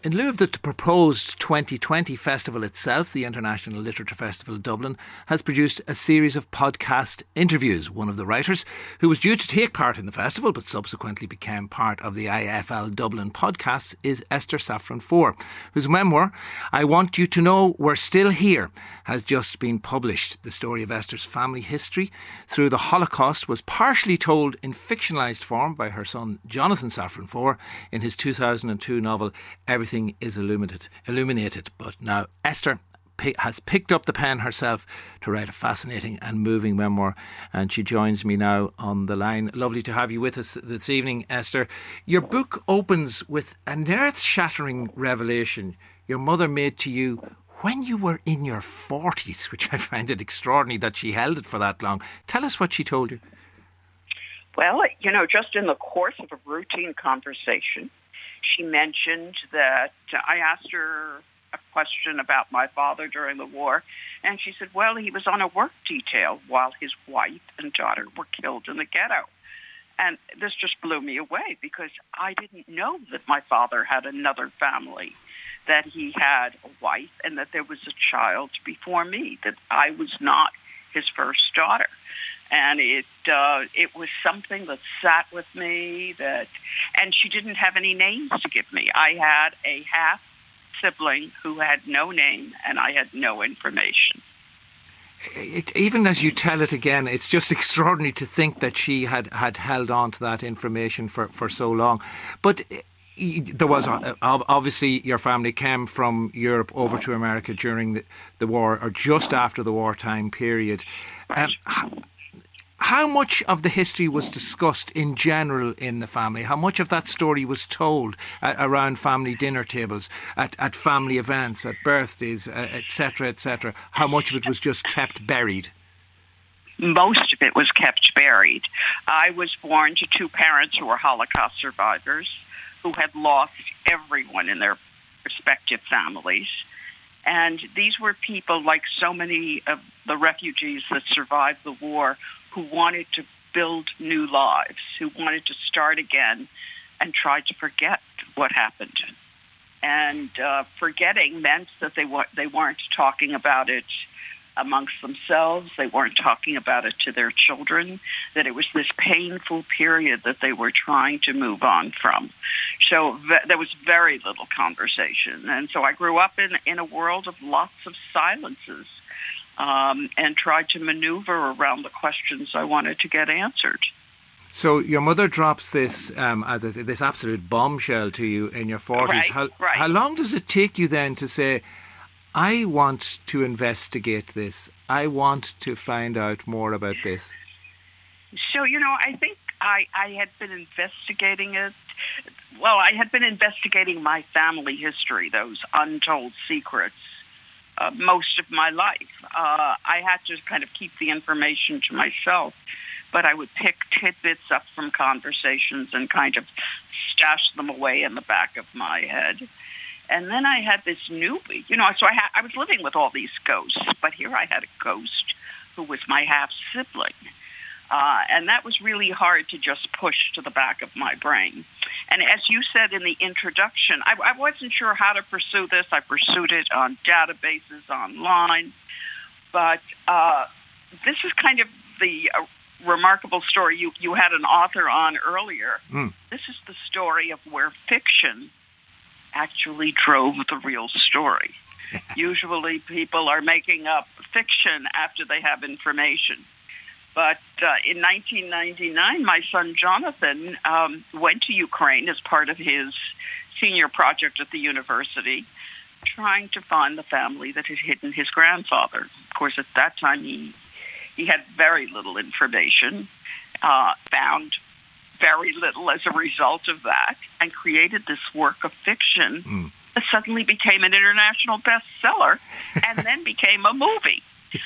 in lieu of the proposed 2020 festival itself, the International Literature Festival Dublin has produced a series of podcast interviews. One of the writers, who was due to take part in the festival but subsequently became part of the IFL Dublin podcasts, is Esther Safran Foer, whose memoir, I Want You to Know We're Still Here, has just been published. The story of Esther's family history through the Holocaust was partially told in fictionalised form by her son Jonathan Safran Foer in his 2002 novel Everything is Illuminated. But now Esther has picked up the pen herself to write a fascinating and moving memoir, and she joins me now on the line. Lovely to have you with us this evening, Esther. Your book opens with an earth-shattering revelation your mother made to you when you were in your 40s, which I find it extraordinary that she held it for that long. Tell us what she told you. Well, just in the course of a routine conversation, she mentioned that I asked her a question about my father during the war, and she said, well, he was on a work detail while his wife and daughter were killed in the ghetto. And this just blew me away because I didn't know that my father had another family, that he had a wife, and that there was a child before me, that I was not his first daughter. And it was something that sat with me, and she didn't have any names to give me. I had a half sibling who had no name, and I had no information. Even as you tell it again, it's just extraordinary to think that she had held on to that information for so long. But there was obviously your family came from Europe over to America during the war, or just after the wartime period. How much of the history was discussed in general in the family? How much of that story was told around family dinner tables, at family events, at birthdays, etc., etc.? How much of it was just kept buried? Most of it was kept buried. I was born to two parents who were Holocaust survivors who had lost everyone in their respective families. And these were people, like so many of the refugees that survived the war, who wanted to build new lives, who wanted to start again and try to forget what happened. And forgetting meant that they weren't talking about it amongst themselves. They weren't talking about it to their children, that it was this painful period that they were trying to move on from. So there was very little conversation. And so I grew up in a world of lots of silences, and tried to maneuver around the questions I wanted to get answered. So your mother drops this, as I say, this absolute bombshell to you in your 40s. Right. How long does it take you then to say, I want to investigate this, I want to find out more about this? So, I think I had been investigating it. Well, I had been investigating my family history, those untold secrets, most of my life. I had to kind of keep the information to myself, but I would pick tidbits up from conversations and kind of stash them away in the back of my head. And then I had this newbie, so I was living with all these ghosts, but here I had a ghost who was my half-sibling. And that was really hard to just push to the back of my brain. And as you said in the introduction, I wasn't sure how to pursue this. I pursued it on databases online. But this is kind of the remarkable story. You had an author on earlier. This is the story of where fiction actually drove the real story. Usually people are making up fiction after they have information. But in 1999, my son Jonathan went to Ukraine as part of his senior project at the university, trying to find the family that had hidden his grandfather. Of course, at that time, he had very little information, found very little as a result of that, and created this work of fiction that suddenly became an international bestseller and then became a movie.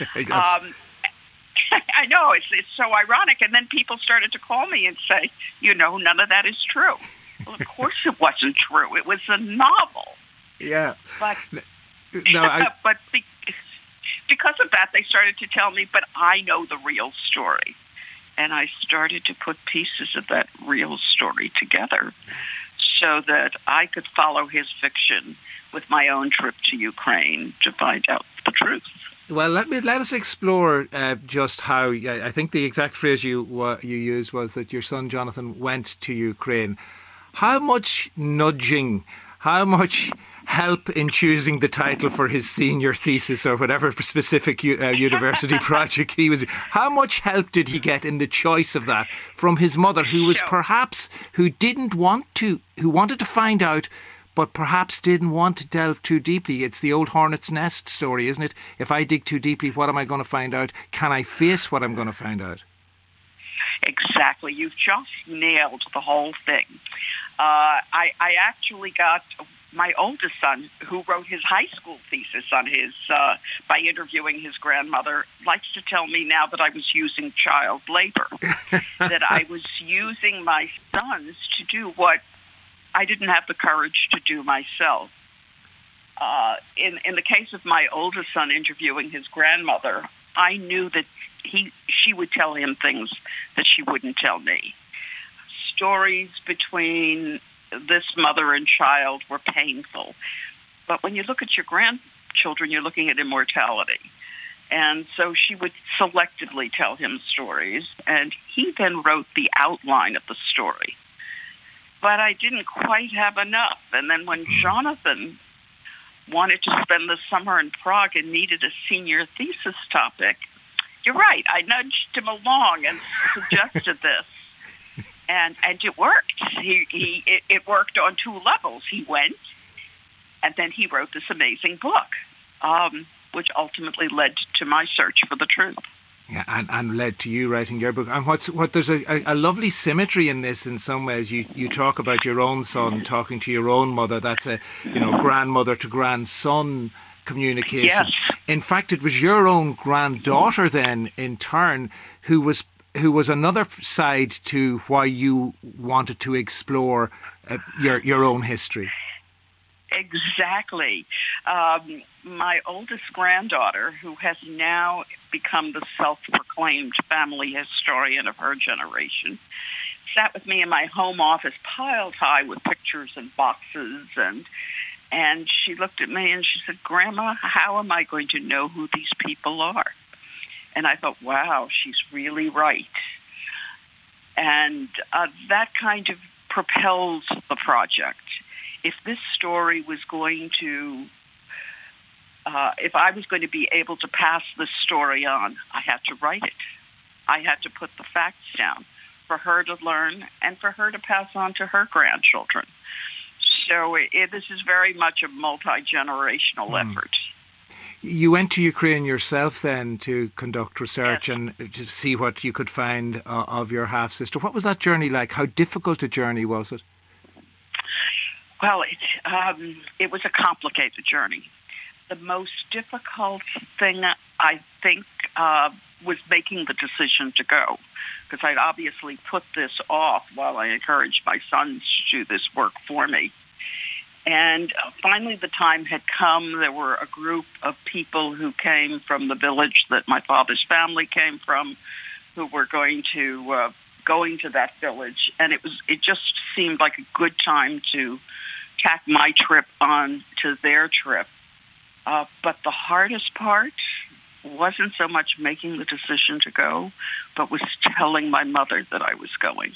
I know, it's so ironic. And then people started to call me and say, none of that is true. Well, of course it wasn't true. It was a novel. Yeah. But, but because of that, they started to tell me, but I know the real story. And I started to put pieces of that real story together. so that I could follow his fiction with my own trip to Ukraine to find out the truth. Well, let us explore just how. I think the exact phrase you used was that your son Jonathan went to Ukraine. How much nudging, how much help in choosing the title for his senior thesis or whatever specific university project he was. How much help did he get in the choice of that from his mother, who was perhaps who wanted to find out, but perhaps didn't want to delve too deeply? It's the old hornet's nest story, isn't it? If I dig too deeply, what am I going to find out? Can I face what I'm going to find out? Exactly. You've just nailed the whole thing. I actually got my oldest son, who wrote his high school thesis on his by interviewing his grandmother, likes to tell me now that I was using child labor, that I was using my sons to do what I didn't have the courage to do myself. In the case of my oldest son interviewing his grandmother, I knew that she would tell him things that she wouldn't tell me. Stories between this mother and child were painful. But when you look at your grandchildren, you're looking at immortality. And so she would selectively tell him stories, and he then wrote the outline of the story. But I didn't quite have enough. And then when Jonathan wanted to spend the summer in Prague and needed a senior thesis topic, you're right, I nudged him along and suggested this. And it worked. It worked on two levels. He went, and then he wrote this amazing book, which ultimately led to my search for the truth. Yeah, and led to you writing your book. And there's a lovely symmetry in this in some ways. You talk about your own son talking to your own mother. That's a grandmother to grandson communication. Yes. In fact, it was your own granddaughter then, in turn, who was another side to why you wanted to explore your own history. Exactly. My oldest granddaughter, who has now become the self-proclaimed family historian of her generation, sat with me in my home office, piled high with pictures and boxes, and she looked at me and she said, "Grandma, how am I going to know who these people are?" And I thought, wow, she's really right. And that kind of propels the project. If this story was going to, if I was going to be able to pass this story on, I had to write it. I had to put the facts down for her to learn and for her to pass on to her grandchildren. So this is very much a multi-generational effort. You went to Ukraine yourself then to conduct research Yes. and to see what you could find of your half-sister. What was that journey like? How difficult a journey was it? Well, it was a complicated journey. The most difficult thing, I think, was making the decision to go, because I'd obviously put this off while I encouraged my sons to do this work for me. And finally the time had come. There were a group of people who came from the village that my father's family came from, who were going to that village, and it just seemed like a good time to tack my trip on to their trip. But the hardest part wasn't so much making the decision to go, but was telling my mother that I was going.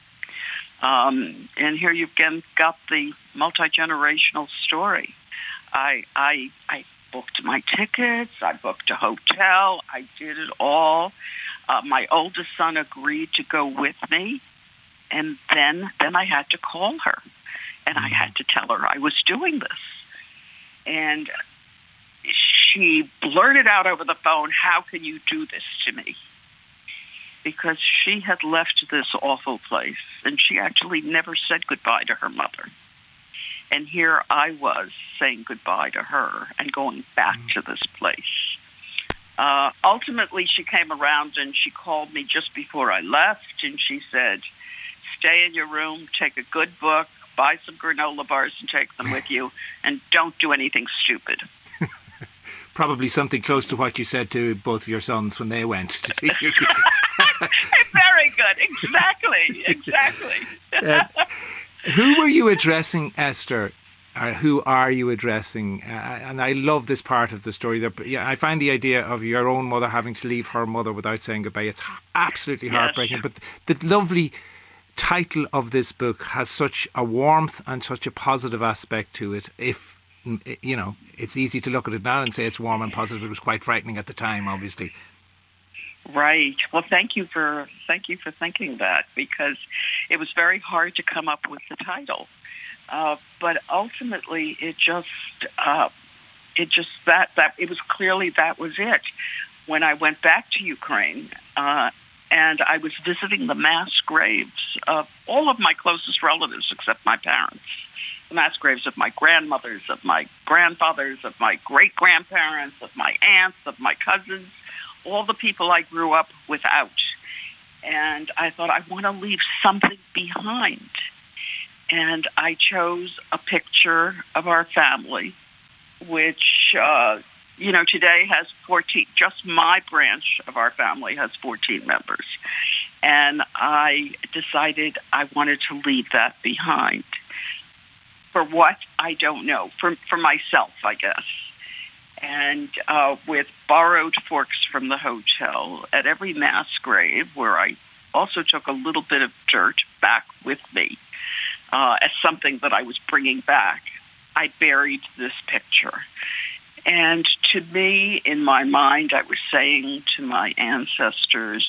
And here you've again got the multi-generational story. I booked my tickets, I booked a hotel, I did it all. My oldest son agreed to go with me, and then I had to call her, and I had to tell her I was doing this. And she blurted out over the phone, "How can you do this to me?" Because she had left this awful place, and she actually never said goodbye to her mother. And here I was saying goodbye to her and going back to this place. Ultimately, she came around and she called me just before I left, and she said, "Stay in your room, take a good book, buy some granola bars and take them with you, and don't do anything stupid." Probably something close to what you said to both of your sons when they went. Very good. Exactly. Who were you addressing, Esther? Who are you addressing? And I love this part of the story. I find the idea of your own mother having to leave her mother without saying goodbye, it's absolutely heartbreaking. But the lovely title of this book has such a warmth and such a positive aspect to it. If, you know, it's easy to look at it now and say it's warm and positive. It was quite frightening at the time, obviously. Right. Well, thank you for thinking that, because it was very hard to come up with the title. But ultimately, it was clearly that was it. When I went back to Ukraine, and I was visiting the mass graves of all of my closest relatives except my parents, the mass graves of my grandmothers, of my grandfathers, of my great-grandparents, of my aunts, of my cousins, all the people I grew up without. And I thought, I want to leave something behind. And I chose a picture of our family, which, today has 14, just my branch of our family has 14 members. And I decided I wanted to leave that behind. For what? I don't know. For myself, I guess. And with borrowed forks from the hotel at every mass grave, where I also took a little bit of dirt back with me, as something that I was bringing back, I buried this picture. And to me, in my mind, I was saying to my ancestors,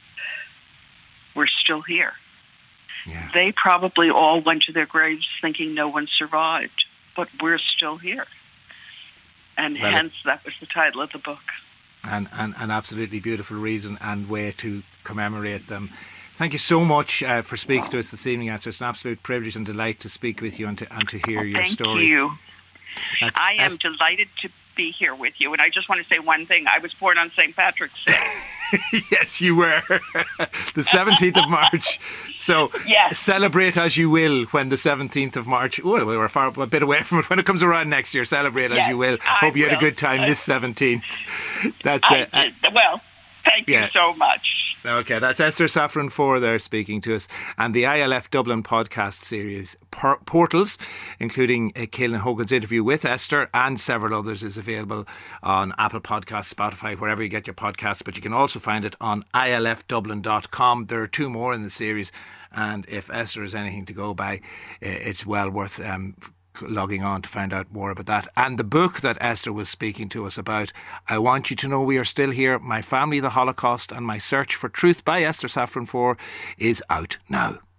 we're still here. Yeah. They probably all went to their graves thinking no one survived, but we're still here. And hence, that was the title of the book. And an absolutely beautiful reason and way to commemorate them. Thank you so much for speaking to us this evening, Esther. It's an absolute privilege and delight to speak with you and to hear your story. Thank you. I am delighted to be here with you. And I just want to say one thing. I was born on St. Patrick's Day. Yes, you were. The 17th of March. So yes. Celebrate as you will when the 17th of March. Oh, we were a bit away from it. When it comes around next year, celebrate as you will. Hope you had a good time this 17th. That's it. Well, thank you so much. Okay, that's Esther Safran Foer there speaking to us. And the ILF Dublin podcast series, Portals, including Caelan Hogan's interview with Esther and several others, is available on Apple Podcasts, Spotify, wherever you get your podcasts. But you can also find it on ilfdublin.com. There are 2 more in the series. And if Esther is anything to go by, it's well worth logging on to find out more about that. And the book that Esther was speaking to us about, I Want You to Know We Are Still Here, My Family, the Holocaust and My Search for Truth by Esther Safran Foer, is out now.